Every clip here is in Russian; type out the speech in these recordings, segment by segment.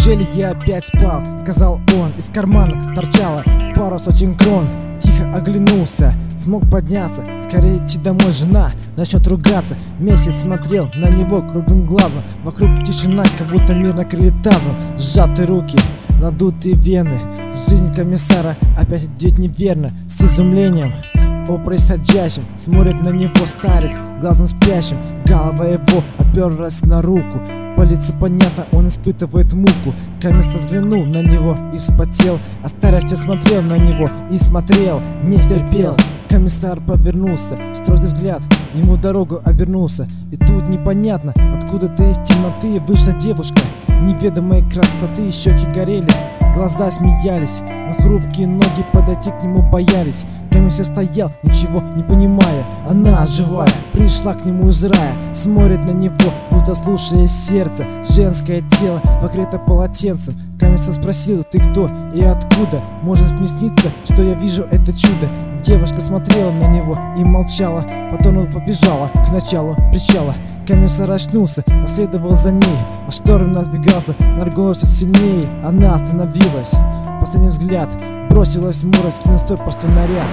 неужели я опять спал? Сказал он, из кармана торчала пару сотен крон. Тихо оглянулся, смог подняться, скорее идти домой, жена начнет ругаться. Месяц смотрел на него круглым глазом, вокруг тишина, как будто мир накрыли тазом. Сжатые руки, надутые вены, жизнь комиссара опять идет неверно. С изумлением о происходящем смотрит на него старец глазом спящим. Голова его оперлась на руку, по лицу понятно, он испытывает муку. Комиссар взглянул на него и вспотел, а старец все смотрел на него и смотрел, не терпел. Комиссар повернулся, строгий взгляд, ему дорогу обернулся. И тут непонятно, откуда-то из темноты вышла девушка неведомой красоты. Щеки горели, глаза смеялись, но хрупкие ноги подойти к нему боялись. Комиссар стоял, ничего не понимая. Она живая, пришла к нему из рая, смотрит на него, будто слушая сердце. Женское тело покрыто полотенцем. Комиссар спросил: ты кто и откуда? Может мне снится, что я вижу это чудо? Девушка смотрела на него и молчала, потом он побежала к началу причала. Комиссар очнулся, последовал за ней, а шторм надвигался, наргало все сильнее. Она остановилась, последний взгляд бросилась в море, скинув стой простой наряд.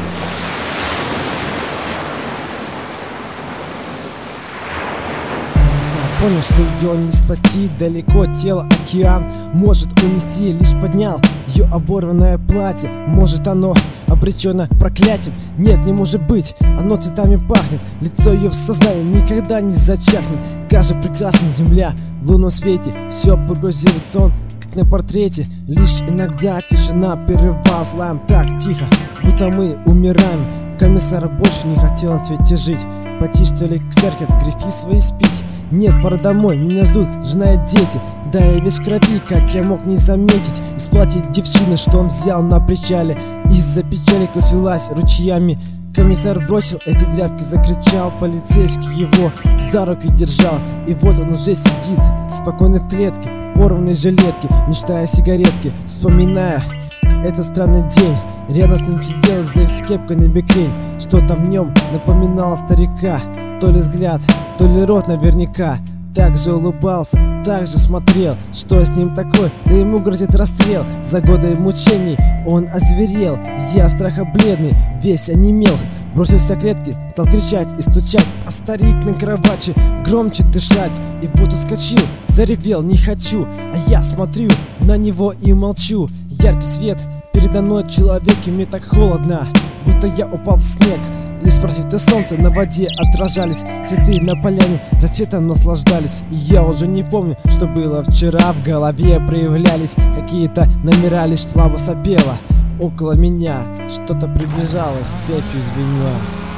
Понял, что ее не спасти, далеко тело океан может унести. Лишь поднял ее оборванное платье, может оно обречено проклятием. Нет, не может быть, оно цветами пахнет, лицо ее в сознании никогда не зачахнет. Кажется прекрасна земля в лунном свете, все погрузилось в сон, как на портрете. Лишь иногда тишина прерывалась лаем, так тихо, будто мы умираем. Комиссар больше не хотел на свете жить, пойти что ли к церкви, грехи свои спить. Нет, пора домой, меня ждут жена и дети. Да, я весь в крови, как я мог не заметить. Из платья девчины, что он взял на причале, из-за печали кровь лилась ручьями. Комиссар бросил эти тряпки, закричал. Полицейский его за руки держал, и вот он уже сидит, спокойный в клетке, в порванной жилетке, мечтая о сигаретке, вспоминая этот странный день. Рядом с ним сидел за кепкой на бекрень. Что-то в нем напоминало старика, то ли взгляд, то ли рот наверняка. Так же улыбался, так же смотрел. Что с ним такое? Да ему грозит расстрел. За годы мучений он озверел. Я страха бледный, весь онемел. Бросился к клетке, стал кричать и стучать, а старик на кровати громче дышать. И вот ускочил, заревел: не хочу. А я смотрю на него и молчу. Яркий свет передо мной, человек, и мне так холодно, будто я упал в снег. Лишь просветы солнца на воде отражались, цветы на поляне расцветом наслаждались. И я уже не помню, что было вчера. В голове проявлялись какие-то номера, лишь слабо сопело около меня. Что-то приближалось, цепью звенело.